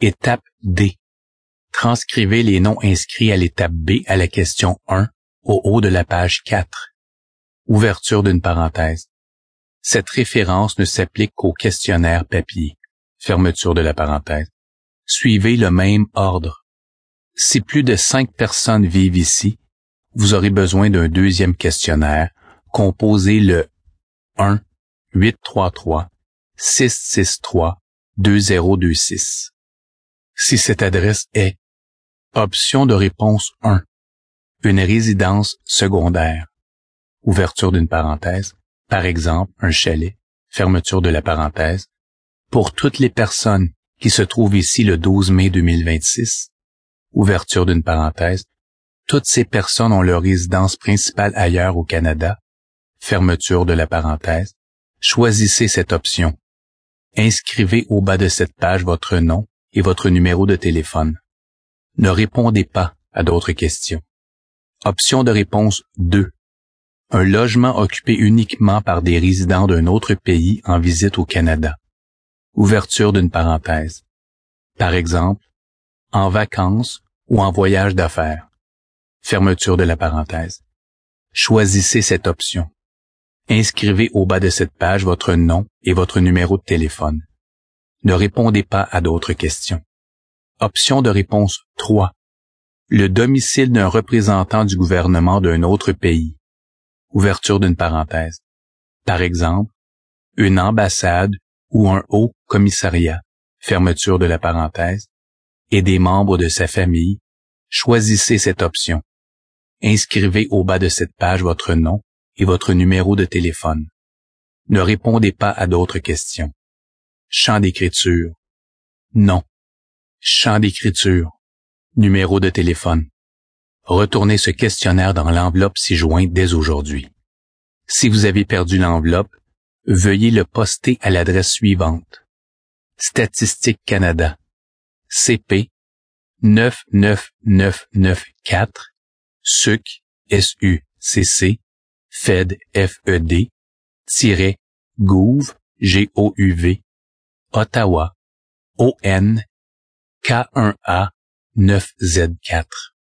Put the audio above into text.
Étape D. Transcrivez les noms inscrits à l'étape B à la question 1 au haut de la page 4. Ouverture d'une parenthèse. Cette référence ne s'applique qu'au questionnaire papier. Fermeture de la parenthèse. Suivez le même ordre. Si plus de 5 personnes vivent ici, vous aurez besoin d'un deuxième questionnaire. Composez le 1-833-663-2026. Si cette adresse est option de réponse 1, une résidence secondaire, ouverture d'une parenthèse, par exemple un chalet, fermeture de la parenthèse, pour toutes les personnes qui se trouvent ici le 12 mai 2026, ouverture d'une parenthèse, toutes ces personnes ont leur résidence principale ailleurs au Canada, fermeture de la parenthèse, choisissez cette option. Inscrivez au bas de cette page votre nom et votre numéro de téléphone. Ne répondez pas à d'autres questions. Option de réponse 2. Un logement occupé uniquement par des résidents d'un autre pays en visite au Canada. Ouverture d'une parenthèse. Par exemple, en vacances ou en voyage d'affaires. Fermeture de la parenthèse. Choisissez cette option. Inscrivez au bas de cette page votre nom et votre numéro de téléphone. Ne répondez pas à d'autres questions. Option de réponse 3. Le domicile d'un représentant du gouvernement d'un autre pays. Ouverture d'une parenthèse. Par exemple, une ambassade ou un haut commissariat. Fermeture de la parenthèse. Et des membres de sa famille. Choisissez cette option. Inscrivez au bas de cette page votre nom et votre numéro de téléphone. Ne répondez pas à d'autres questions. Champ d'écriture. Non. Champ d'écriture. Numéro de téléphone. Retournez ce questionnaire dans l'enveloppe ci-jointe dès aujourd'hui. Si vous avez perdu l'enveloppe, veuillez le poster à l'adresse suivante. Statistique Canada. CP 99994 SUC SUCC FED FED -GOUV GOUV Ottawa ON K1A 9Z4.